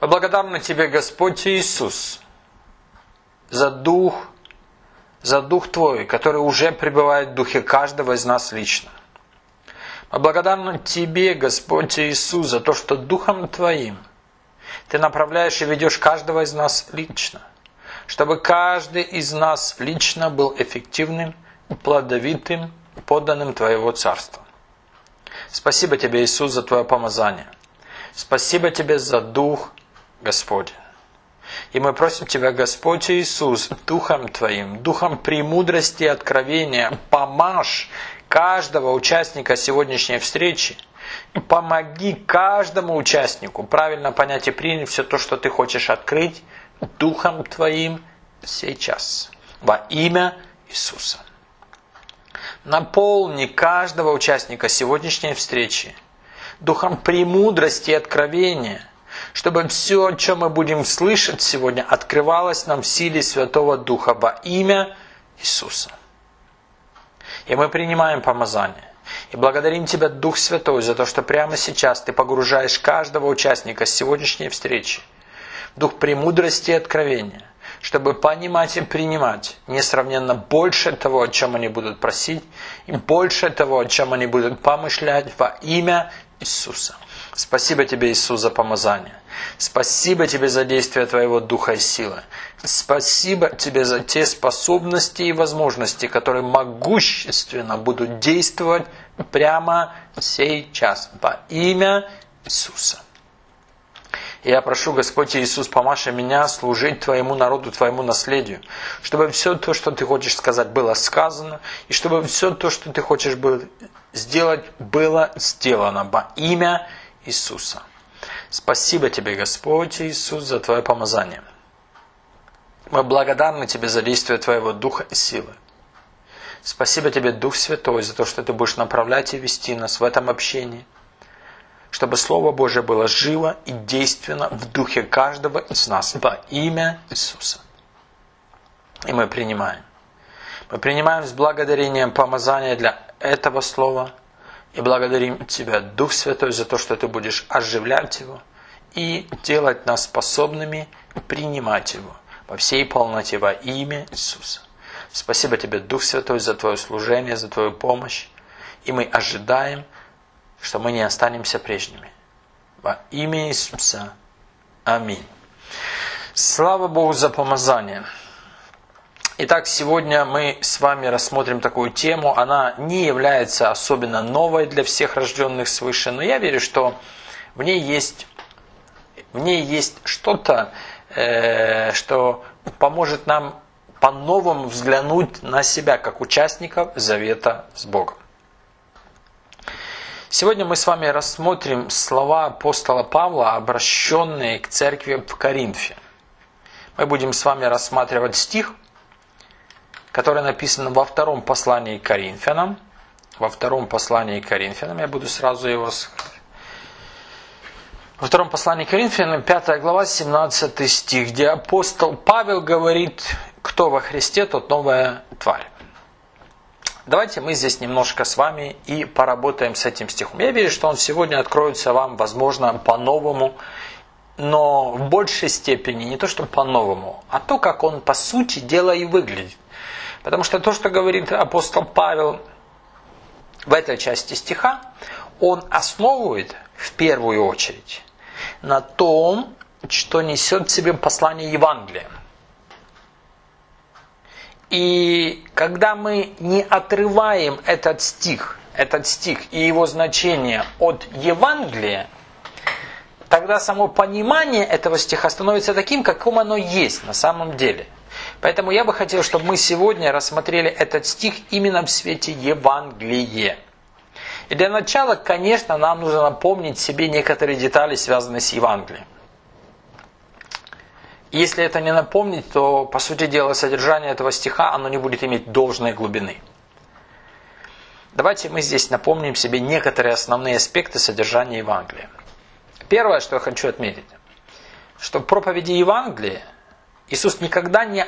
Мы благодарны Тебе, Господь Иисус, за Дух Твой, который уже пребывает в духе каждого из нас лично. Мы благодарны Тебе, Господь Иисус, за то, что Духом Твоим Ты направляешь и ведешь каждого из нас лично, чтобы каждый из нас лично был эффективным, плодовитым, подданным Твоего Царства. Спасибо Тебе, Иисус, за Твое помазание. Спасибо Тебе за Дух Господень. И мы просим Тебя, Господь Иисус, Духом Твоим, Духом премудрости и откровения, помажь каждого участника сегодняшней встречи и помоги каждому участнику правильно понять и принять все то, что Ты хочешь открыть Духом Твоим сейчас. Во имя Иисуса. Наполни каждого участника сегодняшней встречи Духом премудрости и откровения, чтобы все, о чем мы будем слышать сегодня, открывалось нам в силе Святого Духа во имя Иисуса. И мы принимаем помазание. И благодарим Тебя, Дух Святой, за то, что прямо сейчас Ты погружаешь каждого участника сегодняшней встречи в Дух премудрости и откровения, чтобы понимать и принимать несравненно больше того, о чем они будут просить, и больше того, о чем они будут помышлять во имя Иисуса. Спасибо Тебе, Иисус, за помазание. Спасибо Тебе за действие Твоего Духа и силы. Спасибо Тебе за те способности и возможности, которые могущественно будут действовать прямо сейчас во имя Иисуса. И я прошу, Господь Иисус, помажь меня служить Твоему народу, Твоему наследию, чтобы все то, что Ты хочешь сказать, было сказано, и чтобы все то, что Ты хочешь сделать, было сделано во имя Иисуса. Спасибо Тебе, Господь Иисус, за Твое помазание. Мы благодарны Тебе за действие Твоего Духа и силы. Спасибо Тебе, Дух Святой, за то, что Ты будешь направлять и вести нас в этом общении, чтобы Слово Божие было живо и действенно в духе каждого из нас во имя Иисуса. И мы принимаем. Мы принимаем с благодарением помазание для этого Слова и благодарим Тебя, Дух Святой, за то, что Ты будешь оживлять его и делать нас способными принимать его во всей полноте во имя Иисуса. Спасибо Тебе, Дух Святой, за Твое служение, за Твою помощь. И мы ожидаем, что мы не останемся прежними. Во имя Иисуса. Аминь. Слава Богу за помазание. Итак, сегодня мы с вами рассмотрим такую тему. Она не является особенно новой для всех рожденных свыше, но я верю, что в ней есть что-то, что поможет нам по-новому взглянуть на себя, как участников завета с Богом. Сегодня мы с вами рассмотрим слова апостола Павла, обращенные к церкви в Коринфе. Мы будем с вами рассматривать стих, который написан во втором послании к Коринфянам. Во втором послании к Коринфянам, я буду сразу его сказать. Во втором послании к Коринфянам, 5 глава, 17 стих, где апостол Павел говорит, кто во Христе, тот новая тварь. Давайте мы здесь немножко с вами и поработаем с этим стихом. Я верю, что он сегодня откроется вам, возможно, по-новому, но в большей степени не то, что по-новому, а то, как он по сути дела и выглядит. Потому что то, что говорит апостол Павел в этой части стиха, он основывает в первую очередь на том, что несет в себе послание Евангелия. И когда мы не отрываем этот стих и его значение от Евангелия, тогда само понимание этого стиха становится таким, каким оно есть на самом деле. Поэтому я бы хотел, чтобы мы сегодня рассмотрели этот стих именно в свете Евангелия. И для начала, конечно, нам нужно напомнить себе некоторые детали, связанные с Евангелием. Если это не напомнить, то, по сути дела, содержание этого стиха, оно не будет иметь должной глубины. Давайте мы здесь напомним себе некоторые основные аспекты содержания Евангелия. Первое, что я хочу отметить, что в проповеди Евангелия Иисус никогда не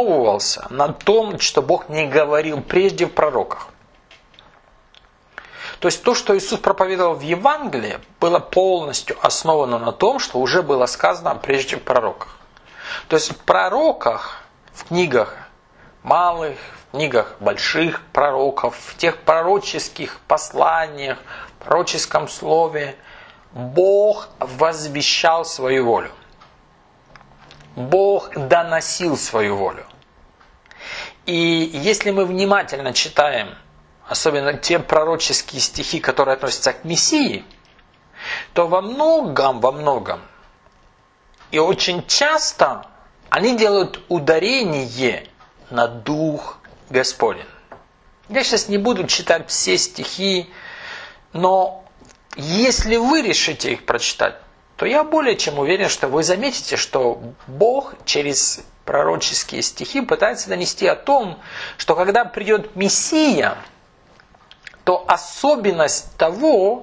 основывался на том, что Бог не говорил прежде в пророках. То есть то, что Иисус проповедовал в Евангелии, было полностью основано на том, что уже было сказано прежде в пророках. То есть в пророках, в книгах малых, в книгах больших пророков, в тех пророческих посланиях, в пророческом слове Бог возвещал свою волю. Бог доносил свою волю. И если мы внимательно читаем, особенно те пророческие стихи, которые относятся к Мессии, то во многом и очень часто они делают ударение на Дух Господень. Я сейчас не буду читать все стихи, но если вы решите их прочитать, то я более чем уверен, что вы заметите, что Бог через пророческие стихи пытается донести о том, что когда придет Мессия, то особенность того,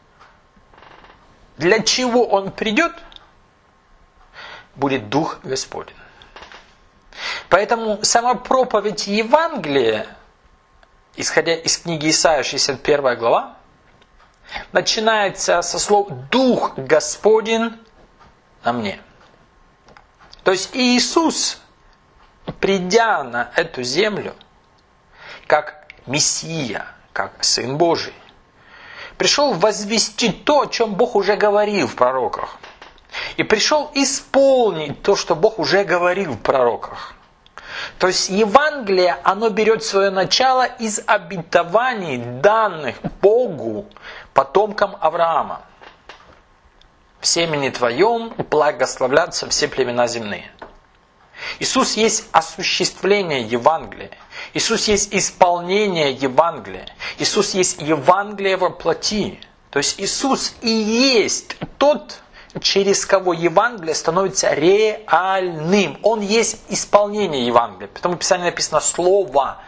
для чего Он придет, будет Дух Господень. Поэтому сама проповедь Евангелия, исходя из книги Исаия, 61 глава, начинается со слов «Дух Господень на мне». То есть Иисус, придя на эту землю, как Мессия, как Сын Божий, пришел возвестить то, о чем Бог уже говорил в пророках. И пришел исполнить то, что Бог уже говорил в пророках. То есть Евангелие, оно берет свое начало из обетований, данных Богу, потомкам Авраама. В семени твоем благословлятся все племена земные. Иисус есть осуществление Евангелия. Иисус есть исполнение Евангелия. Иисус есть Евангелие во плоти. То есть Иисус и есть тот, через кого Евангелие становится реальным. Он есть исполнение Евангелия. Потому в Писании написано «Слово».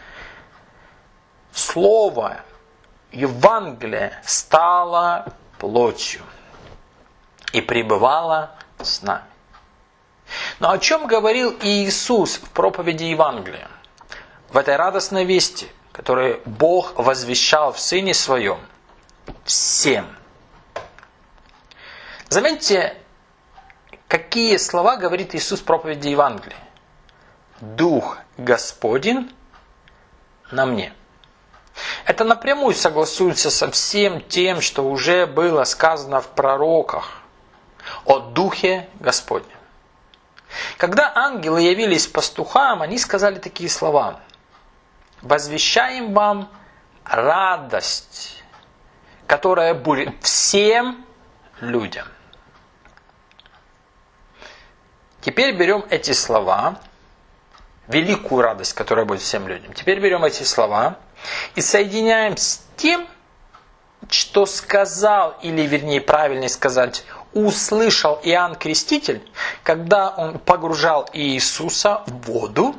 Слово Евангелие стало плотью и пребывало с нами. Но о чем говорил Иисус в проповеди Евангелия? В этой радостной вести, которую Бог возвещал в Сыне Своем всем. Заметьте, какие слова говорит Иисус в проповеди Евангелия. Дух Господень на мне. Это напрямую согласуется со всем тем, что уже было сказано в пророках о Духе Господнем. Когда ангелы явились пастухам, они сказали такие слова. «Возвещаем вам радость, которая будет всем людям». Теперь берем эти слова, великую радость, которая будет всем людям. Теперь берем эти слова и соединяем с тем, что сказал, или вернее правильнее сказать, услышал Иоанн Креститель, когда он погружал Иисуса в воду.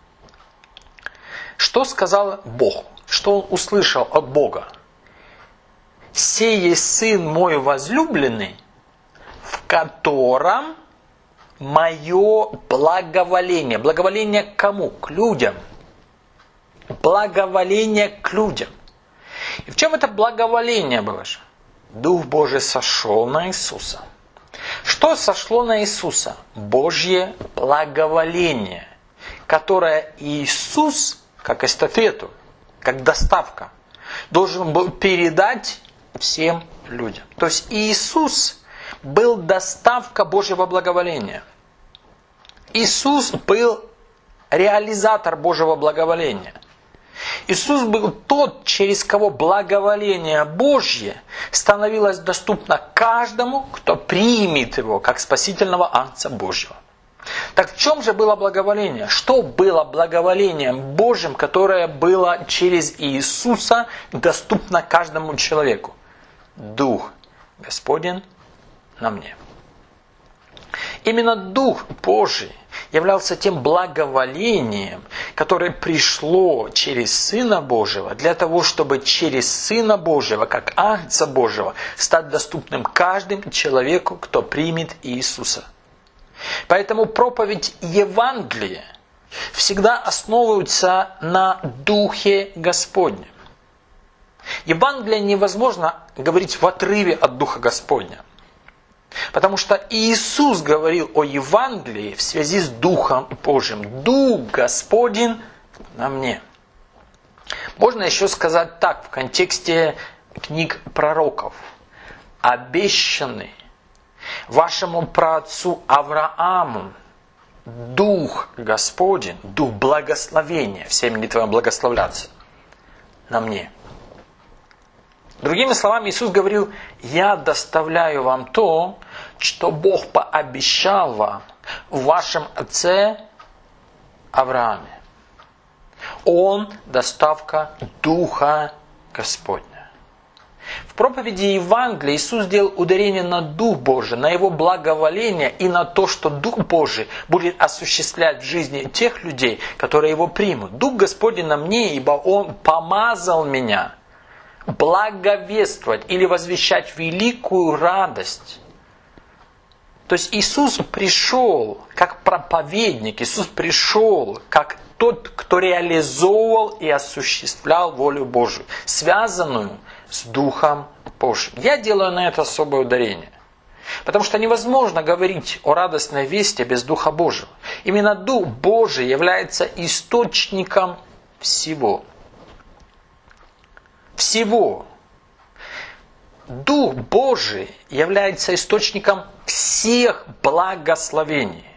Что сказал Бог? Что он услышал от Бога? «Сей есть Сын мой возлюбленный, в котором мое благоволение». Благоволение к кому? К людям. Благоволение к людям. И в чем это благоволение было же? Дух Божий сошел на Иисуса. Что сошло на Иисуса? Божье благоволение, которое Иисус, как эстафету, как доставка, должен был передать всем людям. То есть Иисус был доставка Божьего благоволения. Иисус был реализатор Божьего благоволения. Иисус был тот, через кого благоволение Божье становилось доступно каждому, кто примет его как спасительного Агнца Божьего. Так в чем же было благоволение? Что было благоволением Божьим, которое было через Иисуса доступно каждому человеку? Дух Господень на мне. Именно Дух Божий являлся тем благоволением, которое пришло через Сына Божьего, для того, чтобы через Сына Божьего, как Агнца Божьего, стать доступным каждому человеку, кто примет Иисуса. Поэтому проповедь Евангелия всегда основывается на Духе Господнем. Евангелие невозможно говорить в отрыве от Духа Господня. Потому что Иисус говорил о Евангелии в связи с Духом Божьим. Дух Господень на мне. Можно еще сказать так, в контексте книг пророков. Обещанный вашему праотцу Аврааму Дух Господень, Дух благословения, всеми не твоим благословляться, на мне. Другими словами, Иисус говорил: я доставляю вам то, что Бог пообещал вам в вашем отце Аврааме. Он доставка Духа Господня. В проповеди Евангелия Иисус сделал ударение на Дух Божий, на Его благоволение и на то, что Дух Божий будет осуществлять в жизни тех людей, которые Его примут. Дух Господень на мне, ибо Он помазал меня благовествовать или возвещать великую радость. То есть Иисус пришел как проповедник, Иисус пришел как тот, кто реализовывал и осуществлял волю Божию, связанную с Духом Божьим. Я делаю на это особое ударение. Потому что невозможно говорить о радостной вести без Духа Божьего. Именно Дух Божий является источником всего. Всего. Дух Божий является источником всех благословений.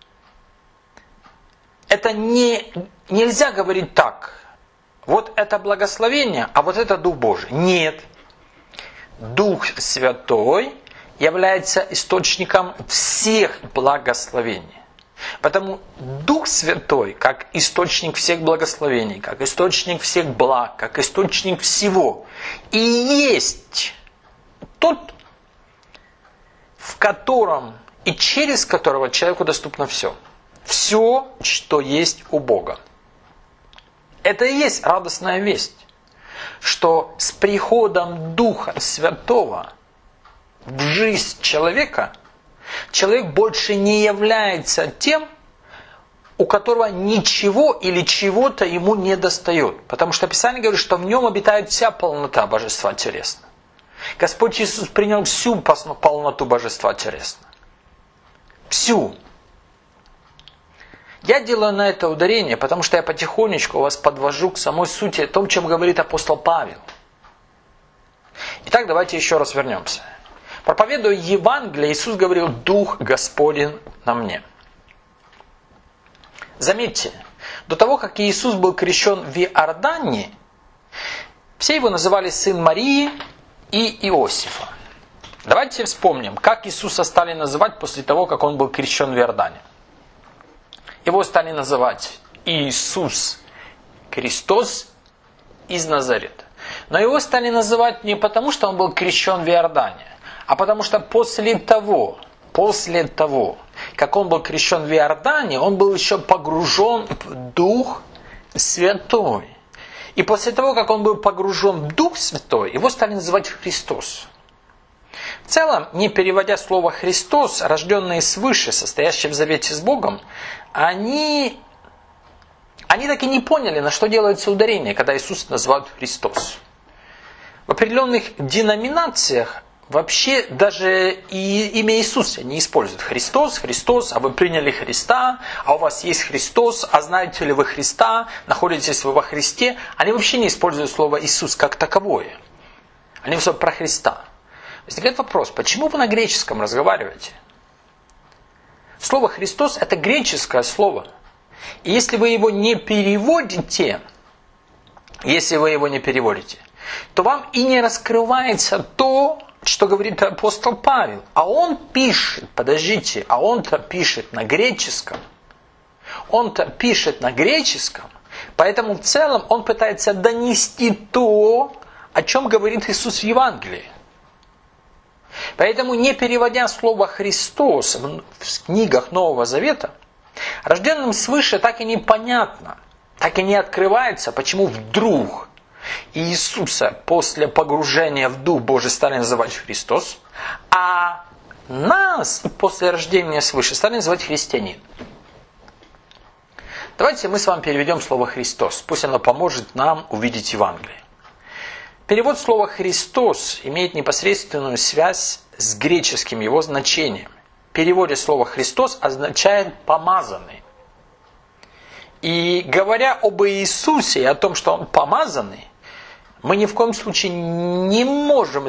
Это нельзя говорить так. Вот это благословение, а вот это Дух Божий. Нет. Дух Святой является источником всех благословений. Поэтому Дух Святой, как источник всех благословений, как источник всех благ, как источник всего, и есть тот, в котором и через которого человеку доступно все. Все, что есть у Бога. Это и есть радостная весть, что с приходом Духа Святого в жизнь человека, человек больше не является тем, у которого ничего или чего-то ему не достает. Потому что Писание говорит, что в нем обитает вся полнота Божества телесно. Господь Иисус принял всю полноту Божества телесно. Всю. Я делаю на это ударение, потому что я потихонечку вас подвожу к самой сути, о том, чем говорит апостол Павел. Итак, давайте еще раз вернемся. Проповедуя Евангелие, Иисус говорил: Дух Господень на мне. Заметьте, до того, как Иисус был крещен в Иордане, все его называли сын Марии и Иосифа. Давайте вспомним, как Иисуса стали называть после того, как он был крещен в Иордане. Его стали называть Иисус Христос из Назарета. Но его стали называть не потому, что он был крещен в Иордане, а потому что после того, как он был крещен в Иордане, он был еще погружен в Дух Святой. И после того, как он был погружен в Дух Святой, его стали называть Христос. В целом, не переводя слово «Христос», рожденные свыше, состоящие в завете с Богом, они так и не поняли, на что делается ударение, когда Иисус называют Христос. В определенных деноминациях вообще даже и имя Иисуса не используют. Христос, Христос, а вы приняли Христа, а у вас есть Христос, а знаете ли вы Христа, находитесь вы во Христе. Они вообще не используют слово Иисус как таковое. Они все про Христа. Возникает вопрос, почему вы на греческом разговариваете? Слово «Христос» – это греческое слово. И если вы его не переводите, то вам и не раскрывается то, что говорит апостол Павел. А он пишет на греческом. Поэтому в целом он пытается донести то, о чем говорит Иисус в Евангелии. Поэтому, не переводя слово «Христос» в книгах Нового Завета, рожденным свыше так и непонятно, так и не открывается, почему вдруг Иисуса после погружения в Дух Божий стали называть Христос, а нас после рождения свыше стали называть христианин. Давайте мы с вами переведем слово «Христос». Пусть оно поможет нам увидеть Евангелие. Перевод слова «Христос» имеет непосредственную связь с греческим его значением. В переводе слова «Христос» означает «помазанный». И говоря об Иисусе и о том, что Он помазанный, мы ни в коем случае не можем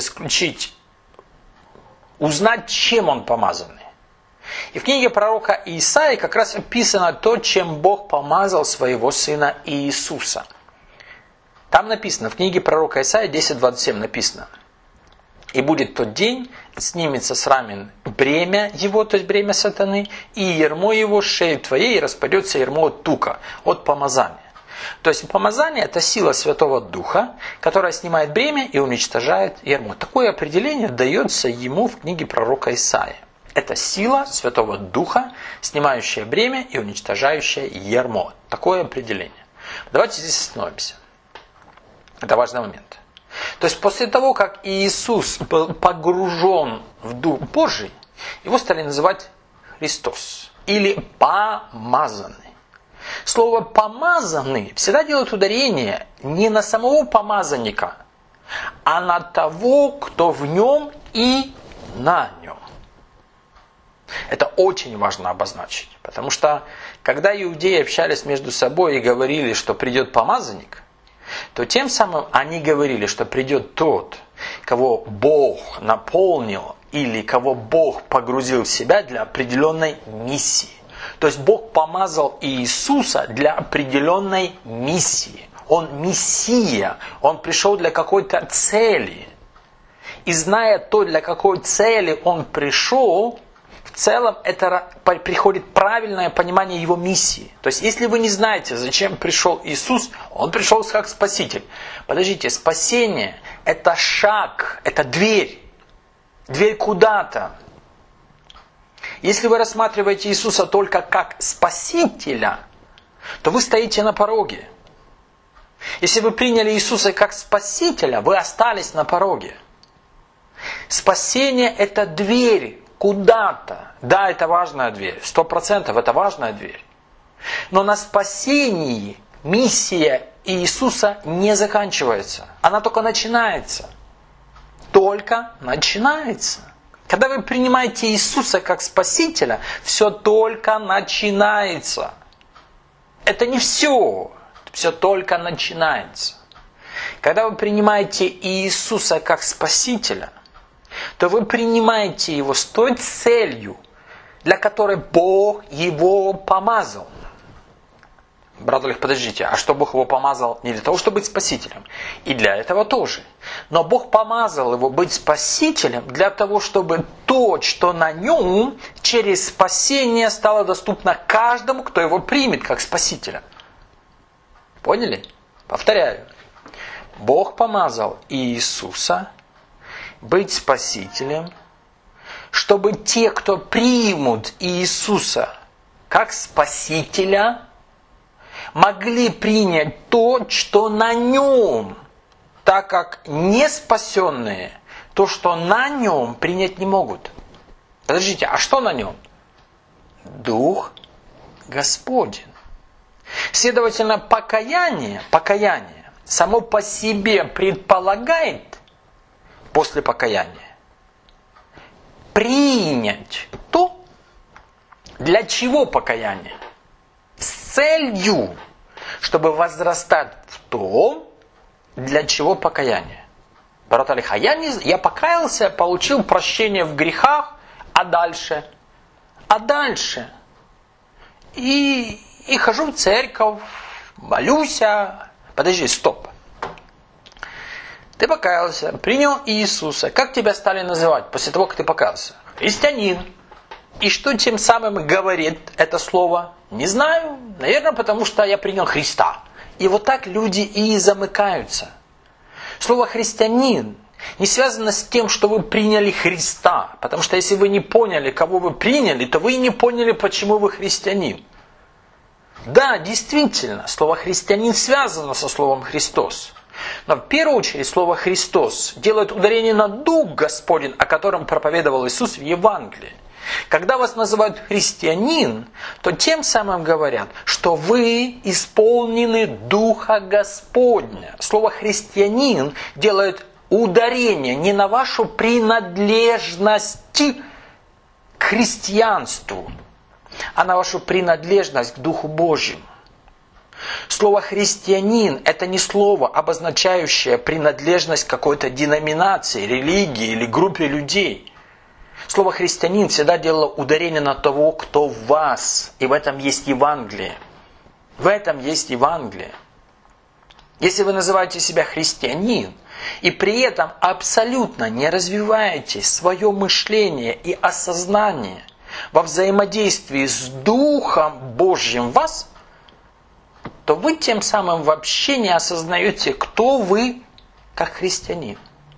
узнать, чем Он помазанный. И в книге пророка Исаии как раз описано то, чем Бог помазал своего сына Иисуса. Там написано, в книге пророка Исаии 10:27 написано: «И будет тот день, снимется с рамен бремя его, то есть бремя сатаны, и ярмо его с шеи твоей, и распадется ярмо от тука, от помазания». То есть помазание – это сила Святого Духа, которая снимает бремя и уничтожает ярмо. Такое определение дается ему в книге пророка Исаии. Это сила Святого Духа, снимающая бремя и уничтожающая ярмо. Такое определение. Давайте здесь остановимся. Это важный момент. То есть после того, как Иисус был погружен в Дух Божий, его стали называть Христос или помазанный. Слово «помазанный» всегда делает ударение не на самого помазанника, а на того, кто в нем и на нем. Это очень важно обозначить, потому что когда иудеи общались между собой и говорили, что придет помазанник, то тем самым они говорили, что придет тот, кого Бог наполнил или кого Бог погрузил в себя для определенной миссии. То есть Бог помазал Иисуса для определенной миссии. Он мессия, Он пришел для какой-то цели. И зная то, для какой цели Он пришел, в целом это приходит правильное понимание Его миссии. То есть если вы не знаете, зачем пришел Иисус, Он пришел как Спаситель. Подождите, спасение – это шаг, это дверь. Дверь куда-то. Если вы рассматриваете Иисуса только как Спасителя, то вы стоите на пороге. Если вы приняли Иисуса как Спасителя, вы остались на пороге. Спасение – это дверь куда-то. Да, это важная дверь. 100% это важная дверь. Но на спасении миссия Иисуса не заканчивается. Она только начинается. Только начинается. Когда вы принимаете Иисуса как Спасителя, все только начинается. Это не все. Все только начинается. Когда вы принимаете Иисуса как Спасителя, то вы принимаете Его с той целью, для которой Бог Его помазал. Брат Олег, подождите, а что Бог Его помазал не для того, чтобы быть Спасителем? И для этого тоже. Но Бог помазал Его быть Спасителем для того, чтобы то, что на Нем, через спасение стало доступно каждому, кто Его примет как Спасителя. Поняли? Повторяю. Бог помазал Иисуса быть Спасителем, чтобы те, кто примут Иисуса как Спасителя, могли принять то, что на Нем, так как не спасенные, то, что на Нем, принять не могут. Подождите, а что на Нем? Дух Господень. Следовательно, покаяние само по себе предполагает после покаяния принять то, для чего покаяние. С целью, чтобы возрастать в том, для чего покаяние. Брат Олег, я покаялся, получил прощение в грехах, а дальше? И хожу в церковь, молюсь. Подожди, стоп. Ты покаялся, принял Иисуса. Как тебя стали называть после того, как ты покаялся? Христианин. И что тем самым говорит это слово? Не знаю. Наверное, потому что я принял Христа. И вот так люди и замыкаются. Слово «христианин» не связано с тем, что вы приняли Христа. Потому что если вы не поняли, кого вы приняли, то вы и не поняли, почему вы христианин. Да, действительно, слово «христианин» связано со словом «Христос». Но в первую очередь слово «Христос» делает ударение на Дух Господень, о котором проповедовал Иисус в Евангелии. Когда вас называют христианин, то тем самым говорят, что вы исполнены Духа Господня. Слово христианин делает ударение не на вашу принадлежность к христианству, а на вашу принадлежность к Духу Божьему. Слово «христианин» – это не слово, обозначающее принадлежность к какой-то деноминации, религии или группе людей. Слово «христианин» всегда делало ударение на того, кто в вас. И в этом есть Евангелие. В этом есть Евангелие. Если вы называете себя христианин, и при этом абсолютно не развиваете свое мышление и осознание во взаимодействии с Духом Божьим в вас, то вы тем самым вообще не осознаете, кто вы как христианин.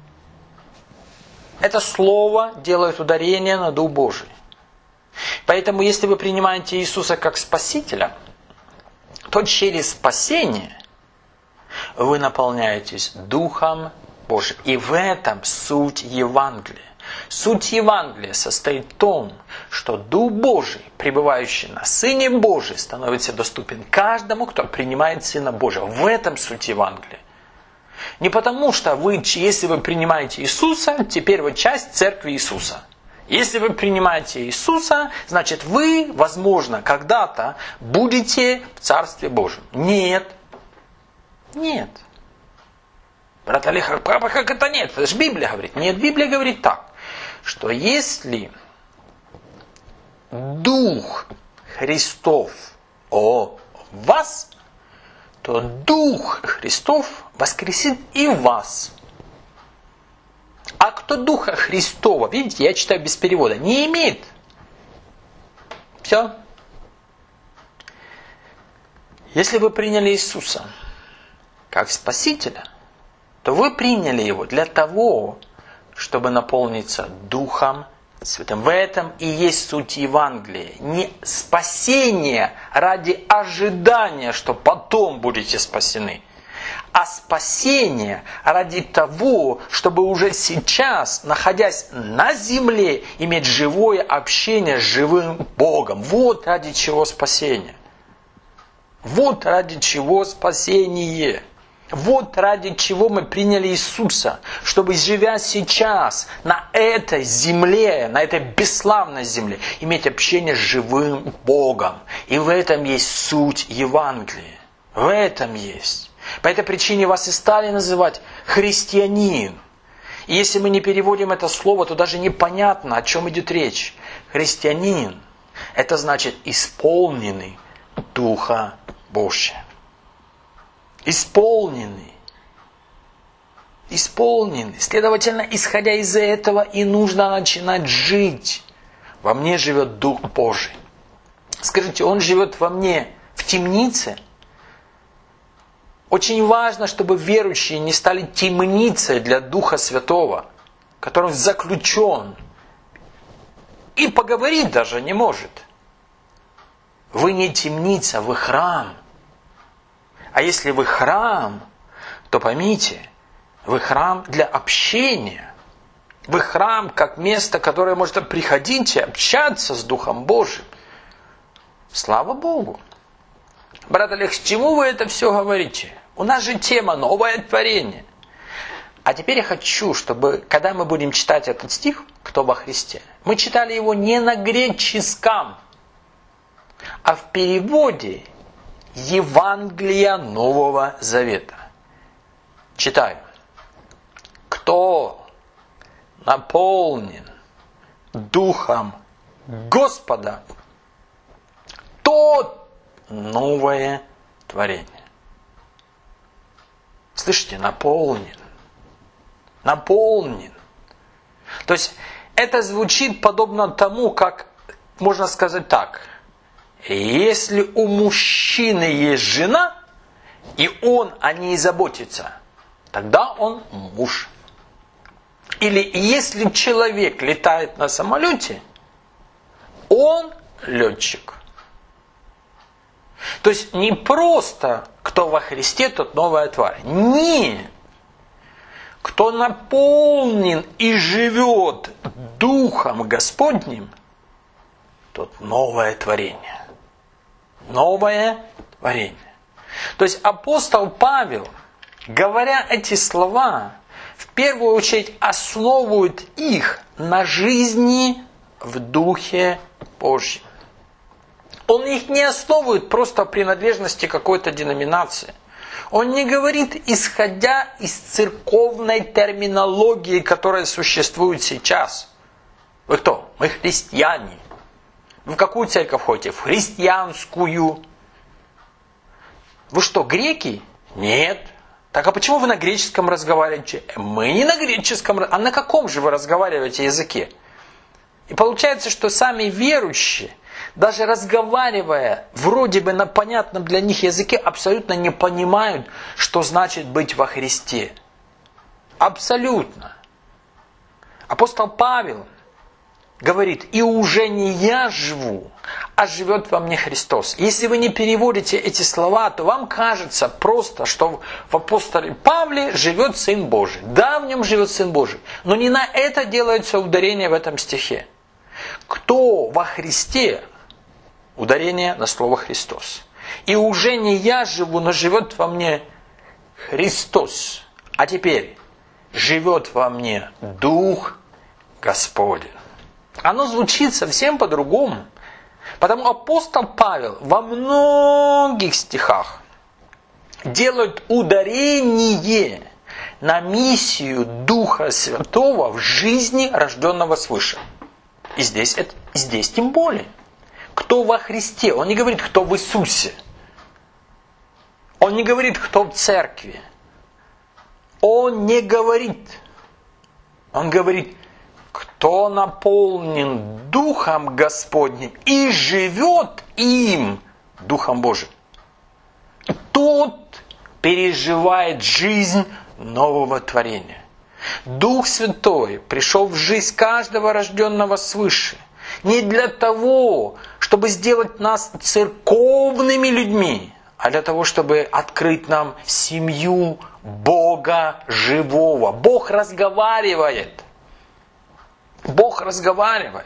Это слово делает ударение на Дух Божий. Поэтому, если вы принимаете Иисуса как Спасителя, то через спасение вы наполняетесь Духом Божьим. И в этом суть Евангелия. Суть Евангелия состоит в том, что Дух Божий, пребывающий на Сыне Божьем, становится доступен каждому, кто принимает Сына Божьего. В этом суть Евангелия. Не потому, что вы, если вы принимаете Иисуса, теперь вы часть Церкви Иисуса. Если вы принимаете Иисуса, значит вы, возможно, когда-то будете в Царстве Божьем. Нет. Нет. Брат Олег, папа, как это нет? Это же Библия говорит. Нет, Библия говорит так, что если Дух Христов о вас, то Дух Христов воскресит и вас. А кто Духа Христова, видите, я читаю без перевода, не имеет. Все. Если вы приняли Иисуса как Спасителя, то вы приняли Его для того, чтобы наполниться Духом Святым. В этом и есть суть Евангелия. Не спасение ради ожидания, что потом будете спасены, а спасение ради того, чтобы уже сейчас, находясь на земле, иметь живое общение с живым Богом. Вот ради чего спасение. Вот ради чего спасение. Вот ради чего мы приняли Иисуса, чтобы, живя сейчас на этой земле, на этой бесславной земле, иметь общение с живым Богом. И в этом есть суть Евангелия. В этом есть. По этой причине вас и стали называть христианин. И если мы не переводим это слово, то даже непонятно, о чем идет речь. Христианин – это значит исполненный Духа Божьего. Исполненный. Исполненный. Следовательно, исходя из этого и нужно начинать жить. Во мне живет Дух Божий. Скажите, Он живет во мне в темнице? Очень важно, чтобы верующие не стали темницей для Духа Святого, который заключен и поговорить даже не может. Вы не темница, вы храм. А если вы храм, то поймите, вы храм для общения. Вы храм как место, которое можно приходить и общаться с Духом Божьим. Слава Богу. Брат Олег, с чему вы это все говорите? У нас же тема «Новое творение». А теперь я хочу, чтобы, когда мы будем читать этот стих «Кто во Христе», мы читали его не на греческом, а в переводе Евангелия Нового Завета. Читаю. Кто наполнен Духом Господа, тот новое творение. Слышите, наполнен. Наполнен. То есть это звучит подобно тому, как можно сказать так. Если у мужчины есть жена, и он о ней заботится, тогда он муж. Или если человек летает на самолете, он летчик. То есть не просто кто во Христе, тот новая тварь. Нет. Кто наполнен и живет Духом Господним, тот новое творение. Новое творение. То есть апостол Павел, говоря эти слова, в первую очередь основывает их на жизни в Духе Божьем. Он их не основывает просто о принадлежности какой-то деноминации. Он не говорит, исходя из церковной терминологии, которая существует сейчас. Вы кто? Мы христиане. Вы в какую церковь ходите? В христианскую. Вы что, греки? Нет. Так а почему вы на греческом разговариваете? Мы не на греческом. А на каком же вы разговариваете языке? И получается, что сами верующие, даже разговаривая вроде бы на понятном для них языке, абсолютно не понимают, что значит быть во Христе. Абсолютно. Апостол Павел говорит, и уже не я живу, а живет во мне Христос. Если вы не переводите эти слова, то вам кажется просто, что в апостоле Павле живет Сын Божий. Да, в нем живет Сын Божий. Но не на это делается ударение в этом стихе. Кто во Христе, ударение на слово Христос. И уже не я живу, но живет во мне Христос. А теперь живет во мне Дух Господень. Оно звучит совсем по-другому. Потому апостол Павел во многих стихах делает ударение на миссию Духа Святого в жизни рожденного свыше. И здесь тем более. Кто во Христе. Он не говорит, кто в Иисусе. Он не говорит, кто в церкви. Он не говорит. Он говорит, кто наполнен Духом Господним и живет им, Духом Божиим, тот переживает жизнь нового творения. Дух Святой пришел в жизнь каждого рожденного свыше не для того, чтобы сделать нас церковными людьми, а для того, чтобы открыть нам семью Бога живого. Бог разговаривает. Бог разговаривает.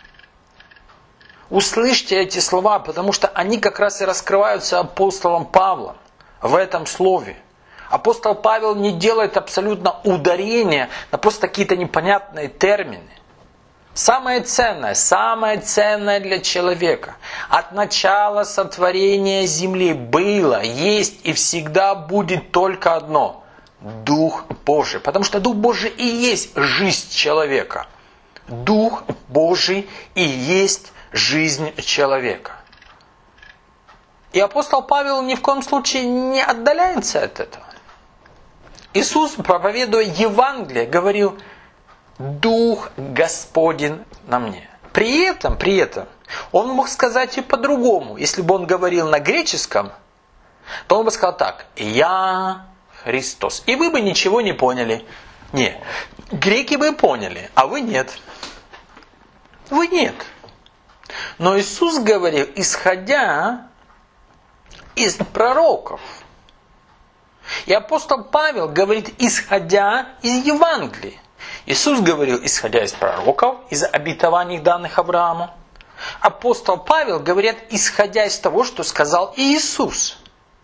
Услышьте эти слова, потому что они как раз и раскрываются апостолом Павлом в этом слове. Апостол Павел не делает абсолютно ударения на просто какие-то непонятные термины. Самое ценное для человека от начала сотворения земли было, есть и всегда будет только одно – Дух Божий. Потому что Дух Божий и есть жизнь человека. Дух Божий и есть жизнь человека. И апостол Павел ни в коем случае не отдаляется от этого. Иисус, проповедуя Евангелие, говорил: Дух Господень на мне. При этом, он мог сказать и по-другому. Если бы он говорил на греческом, то он бы сказал так: Я Христос. И вы бы ничего не поняли. Не, греки бы поняли, а вы нет. Вы нет. Но Иисус говорил, исходя из пророков. И апостол Павел говорит, исходя из Евангелия. Иисус говорил, исходя из пророков, из обетований, данных Аврааму. Апостол Павел говорит, исходя из того, что сказал Иисус.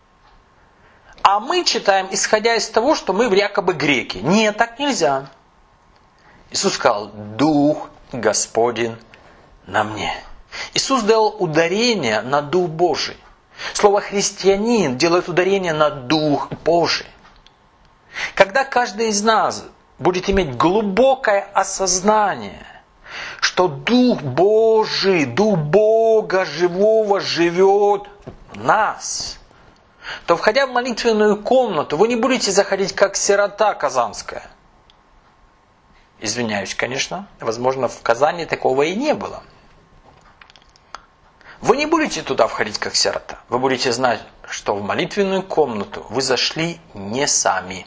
А мы читаем, исходя из того, что мы якобы греки. Нет, так нельзя. Иисус сказал, Дух Господень на мне. Иисус дал ударение на Дух Божий. Слово «христианин» делает ударение на Дух Божий. Когда каждый из нас будет иметь глубокое осознание, что Дух Божий, Дух Бога живого живет в нас, то, входя в молитвенную комнату, вы не будете заходить как сирота казанская. Извиняюсь, конечно, возможно, в Казани такого и не было. Вы не будете туда входить как сирота. Вы будете знать, что в молитвенную комнату вы зашли не сами.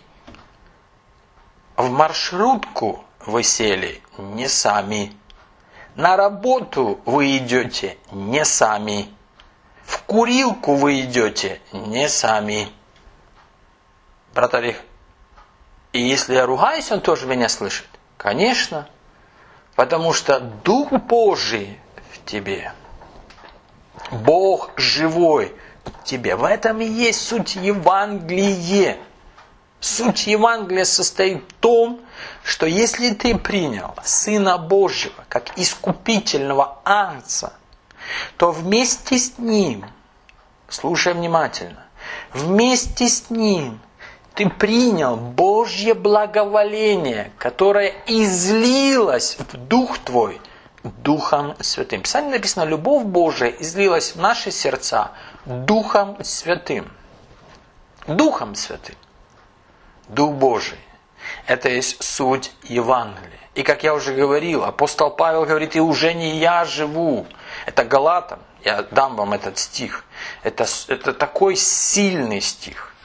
В маршрутку вы сели не сами. На работу вы идете не сами. В курилку вы идете не сами. Брат Олег, и если я ругаюсь, он тоже меня слышит? Конечно. Потому что Дух Божий в тебе. Бог живой в тебе. В этом и есть суть Евангелия. Суть Евангелия состоит в том, что если ты принял Сына Божьего как искупительного агнца, то вместе с Ним, слушай внимательно, вместе с Ним ты принял Божье благоволение, которое излилось в Дух твой Духом Святым. В Писании написано, любовь Божия излилась в наши сердца Духом Святым. Духом Святым. Дух Божий. Это есть суть Евангелия. И как я уже говорил, апостол Павел говорит, и уже не я живу. Это Галатам. Я дам вам этот стих. Это такой сильный стих.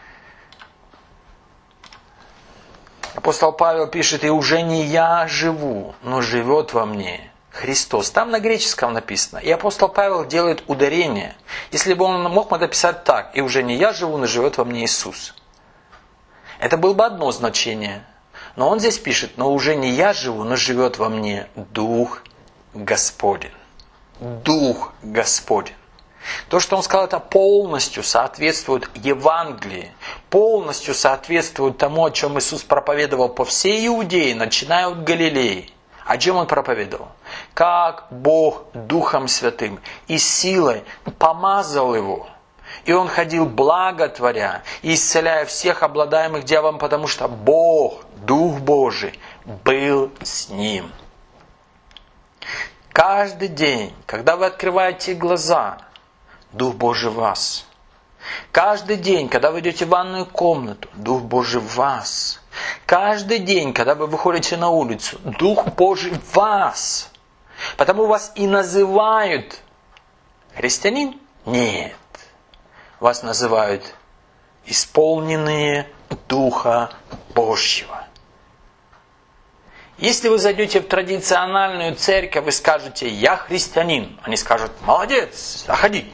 Апостол Павел пишет, и уже не я живу, но живет во мне Христос. Там на греческом написано. И апостол Павел делает ударение. Если бы он мог написать так, и уже не я живу, но живет во мне Иисус. Это было бы одно значение. Но он здесь пишет, но уже не я живу, но живет во мне Дух Господень. Дух Господень. То, что он сказал, это полностью соответствует Евангелию, полностью соответствует тому, о чем Иисус проповедовал по всей Иудее, начиная от Галилеи. О чем он проповедовал? Как Бог Духом Святым и силой помазал его. И он ходил благотворя и исцеляя всех обладаемых дьяволом, потому что Бог, Дух Божий, был с ним. Каждый день, когда вы открываете глаза, Дух Божий в вас. Каждый день, когда вы идете в ванную комнату, Дух Божий в вас. Каждый день, когда вы выходите на улицу, Дух Божий в вас. Потому вас и называют христианин? Нет. Вас называют исполненные Духа Божьего. Если вы зайдете в традициональную церковь и скажете «я христианин», они скажут «молодец, заходи».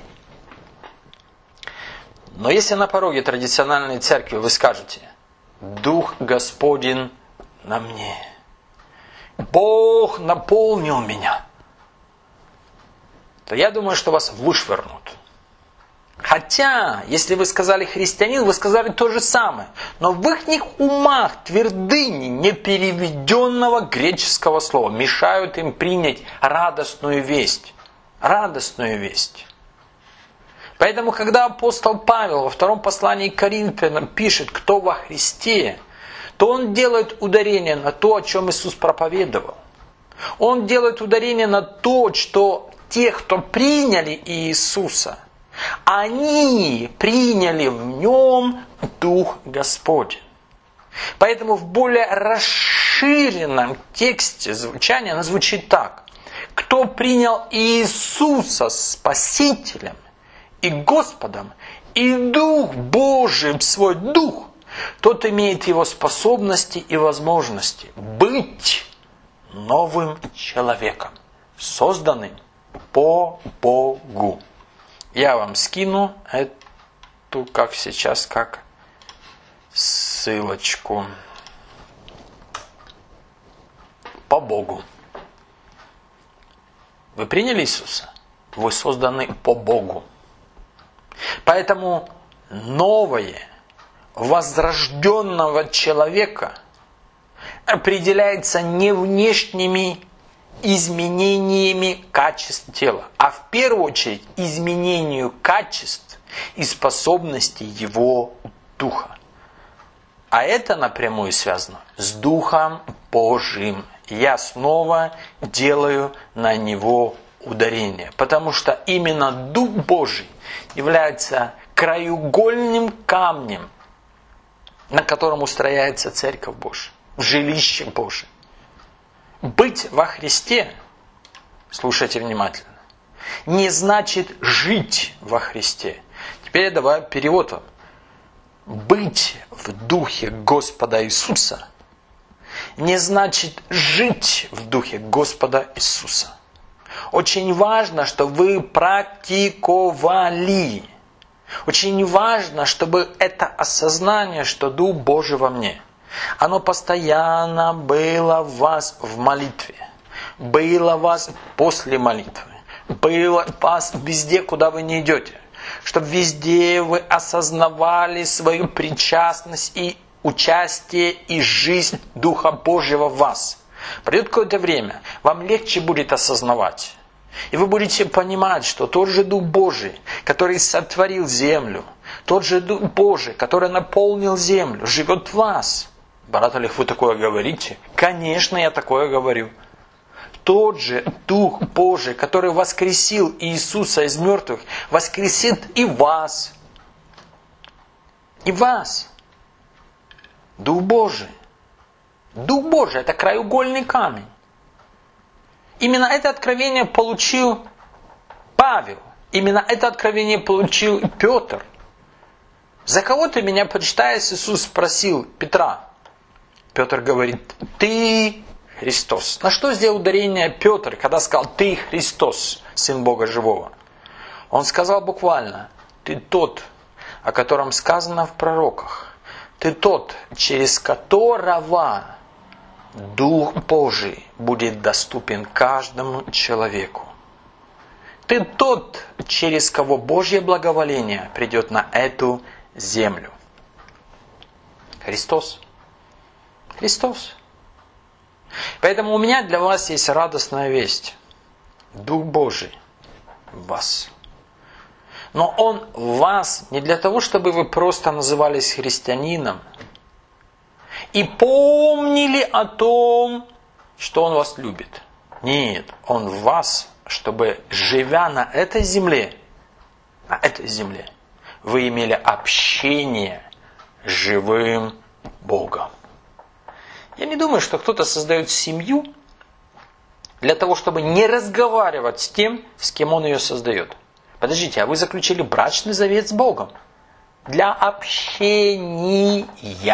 Но если на пороге традициональной церкви вы скажете «Дух Господень на мне», «Бог наполнил меня», то я думаю, что вас вышвырнут. Хотя, если вы сказали христианин, вы сказали то же самое. Но в их умах твердыни непереведенного греческого слова мешают им принять радостную весть. Радостную весть. Поэтому, когда апостол Павел во втором послании к Коринфянам пишет, кто во Христе, то он делает ударение на то, о чем Иисус проповедовал. Он делает ударение на то, что те, кто приняли Иисуса, они приняли в нем Дух Господень. Поэтому в более расширенном тексте звучания оно звучит так. Кто принял Иисуса Спасителем и Господом, и Дух Божий, свой Дух, тот имеет его способности и возможности быть новым человеком, созданным по Богу. Я вам скину эту, как сейчас, как ссылочку. По Богу. Вы приняли Иисуса? Вы созданы по Богу. Поэтому новое, возрожденного человека определяется не внешними изменениями качеств тела, а в первую очередь изменению качеств и способностей его духа. А это напрямую связано с Духом Божьим. Я снова делаю на него ударение, потому что именно Дух Божий является краеугольным камнем, на котором устрояется Церковь Божия, жилище Божие. Быть во Христе, слушайте внимательно, не значит жить во Христе. Теперь я давай перевод вам. Быть в Духе Господа Иисуса не значит жить в Духе Господа Иисуса. Очень важно, чтобы вы практиковали. Очень важно, чтобы это осознание, что Дух Божий во мне, оно постоянно было в вас в молитве, было в вас после молитвы, был вас везде, куда вы не идете. Чтобы везде вы осознавали свою причастность и участие и жизнь Духа Божьего в вас. Пройдет какое-то время, вам легче будет осознавать. И вы будете понимать, что тот же Дух Божий, который сотворил землю, тот же Дух Божий, который наполнил землю, живет в вас. Брат Олег, вы такое говорите? Конечно, я такое говорю. Тот же Дух Божий, который воскресил Иисуса из мертвых, воскресит и вас. И вас. Дух Божий. Дух Божий – это краеугольный камень. Именно это откровение получил Павел. Именно это откровение получил Петр. За кого ты меня почитаешь? Иисус спросил Петра. Петр говорит, ты Христос. На что сделал ударение Петр, когда сказал, ты Христос, Сын Бога Живого? Он сказал буквально, ты тот, о котором сказано в пророках. Ты тот, через которого Дух Божий будет доступен каждому человеку. Ты тот, через кого Божье благоволение придет на эту землю. Христос. Христос. Поэтому у меня для вас есть радостная весть. Дух Божий в вас. Но Он в вас не для того, чтобы вы просто назывались христианином и помнили о том, что Он вас любит. Нет, Он в вас, чтобы, живя на этой земле, вы имели общение с живым Богом. Я не думаю, что кто-то создает семью для того, чтобы не разговаривать с тем, с кем он ее создает. Подождите, а вы заключили брачный завет с Богом для общения,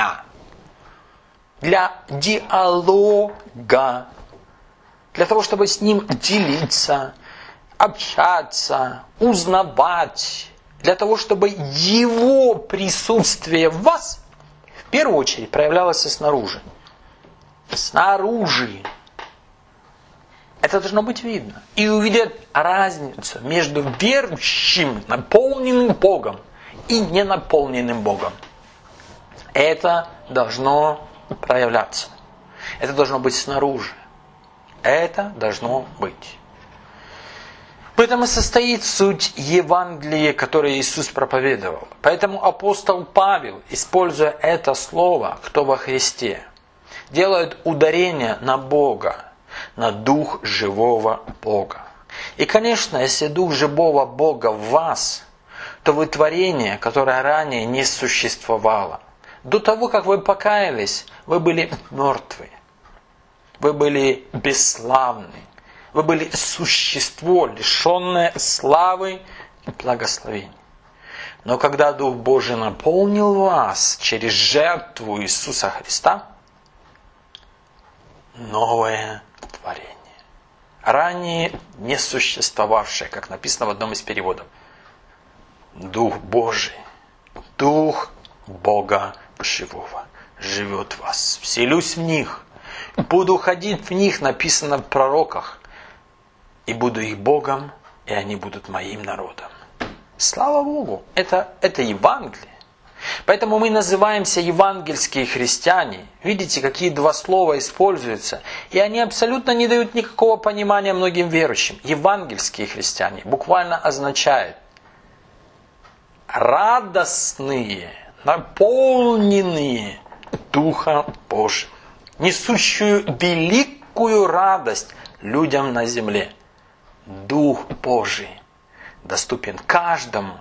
для диалога, для того, чтобы с Ним делиться, общаться, узнавать, для того, чтобы Его присутствие в вас в первую очередь проявлялось и снаружи. Снаружи. Это должно быть видно. И увидят разницу между верующим, наполненным Богом и ненаполненным Богом. Это должно проявляться. Это должно быть снаружи. Это должно быть. В этом и состоит суть Евангелия, которое Иисус проповедовал. Поэтому апостол Павел, используя это слово «кто во Христе», делает ударение на Бога, на Дух живого Бога. И, конечно, если Дух живого Бога в вас, то вы творение, которое ранее не существовало. До того, как вы покаялись, вы были мертвы. Вы были бесславны. Вы были существо, лишенное славы и благословения. Но когда Дух Божий наполнил вас через жертву Иисуса Христа, новое творение. Ранее не существовавшее, как написано в одном из переводов. Дух Божий, Дух Бога Живого живет в вас. Вселюсь в них, буду ходить в них, написано в пророках, и буду их Богом, и они будут моим народом. Слава Богу! Это Евангелие. Поэтому мы называемся евангельские христиане. Видите, какие два слова используются. И они абсолютно не дают никакого понимания многим верующим. Евангельские христиане буквально означает радостные, наполненные Духом Божьим, несущую великую радость людям на земле. Дух Божий доступен каждому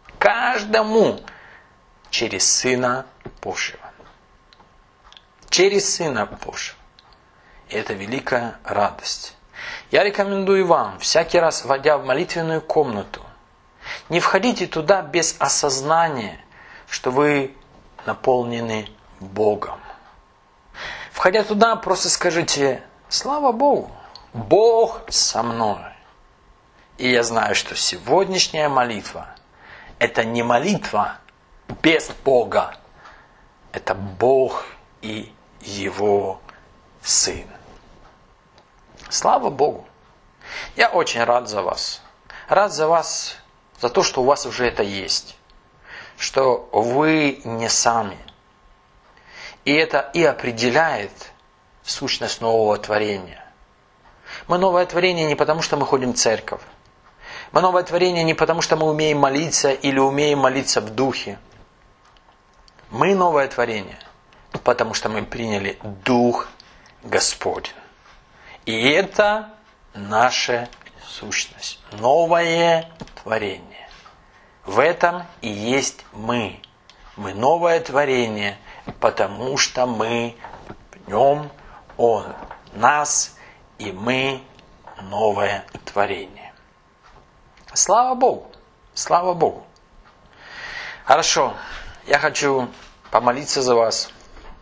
через Сына Божьего. Через Сына Божьего. И это великая радость. Я рекомендую вам, всякий раз, войдя в молитвенную комнату, не входите туда без осознания, что вы наполнены Богом. Входя туда, просто скажите: слава Богу, Бог со мной. И я знаю, что сегодняшняя молитва – это не молитва без Бога. Это Бог и Его Сын. Слава Богу. Я очень рад за вас. Рад за вас, за то, что у вас уже это есть. Что вы не сами. И это и определяет сущность нового творения. Мы новое творение не потому, что мы ходим в церковь. Мы новое творение не потому, что мы умеем молиться или умеем молиться в духе. Мы новое творение, потому что мы приняли Дух Господень. И это наша сущность. Новое творение. В этом и есть мы. Мы новое творение, потому что мы в нем, Он нас, и мы новое творение. Слава Богу! Слава Богу! Хорошо, я хочу помолиться за вас,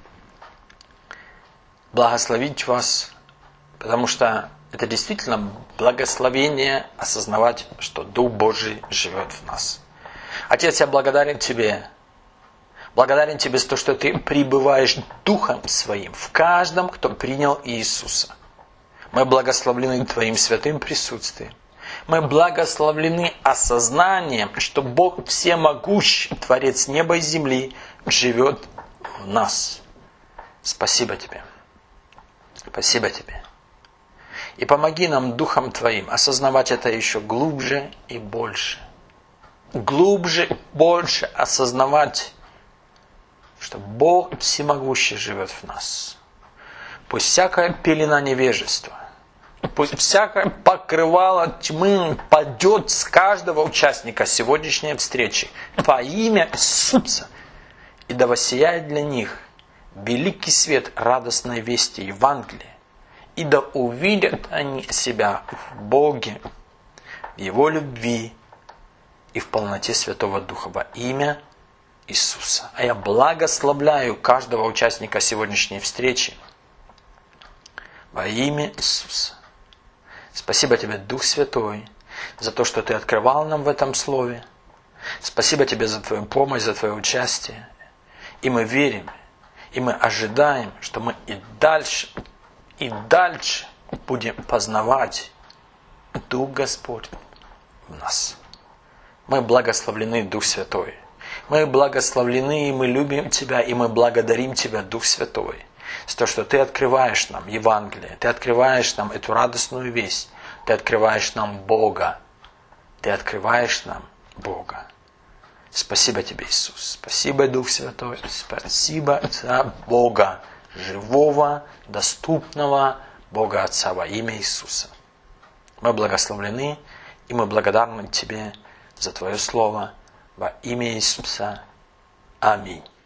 благословить вас, потому что это действительно благословение осознавать, что Дух Божий живет в нас. Отец, я благодарен Тебе. Благодарен Тебе за то, что Ты пребываешь Духом Своим в каждом, кто принял Иисуса. Мы благословлены Твоим святым присутствием. Мы благословлены осознанием, что Бог всемогущий, Творец неба и земли, живет в нас. Спасибо Тебе. Спасибо Тебе. И помоги нам Духом Твоим осознавать это еще глубже и больше. Глубже и больше осознавать, что Бог всемогущий живет в нас. Пусть всякая пелена невежества, пусть всякое покрывало тьмы падет с каждого участника сегодняшней встречи во имя Иисуса. И да воссияет для них великий свет радостной вести Евангелия. И да увидят они себя в Боге, в Его любви и в полноте Святого Духа во имя Иисуса. А я благословляю каждого участника сегодняшней встречи во имя Иисуса. Спасибо Тебе, Дух Святой, за то, что Ты открывал нам в этом Слове. Спасибо Тебе за Твою помощь, за Твое участие. И мы верим, и мы ожидаем, что мы и дальше будем познавать Дух Господь в нас. Мы благословлены, Дух Святой. Мы благословлены, и мы любим Тебя, и мы благодарим Тебя, Дух Святой, за то, что Ты открываешь нам Евангелие, Ты открываешь нам эту радостную весть, Ты открываешь нам Бога, Ты открываешь нам Бога. Спасибо Тебе, Иисус. Спасибо, Дух Святой. Спасибо за Бога, живого, доступного Бога Отца во имя Иисуса. Мы благословлены, и мы благодарны Тебе за Твое Слово во имя Иисуса. Аминь.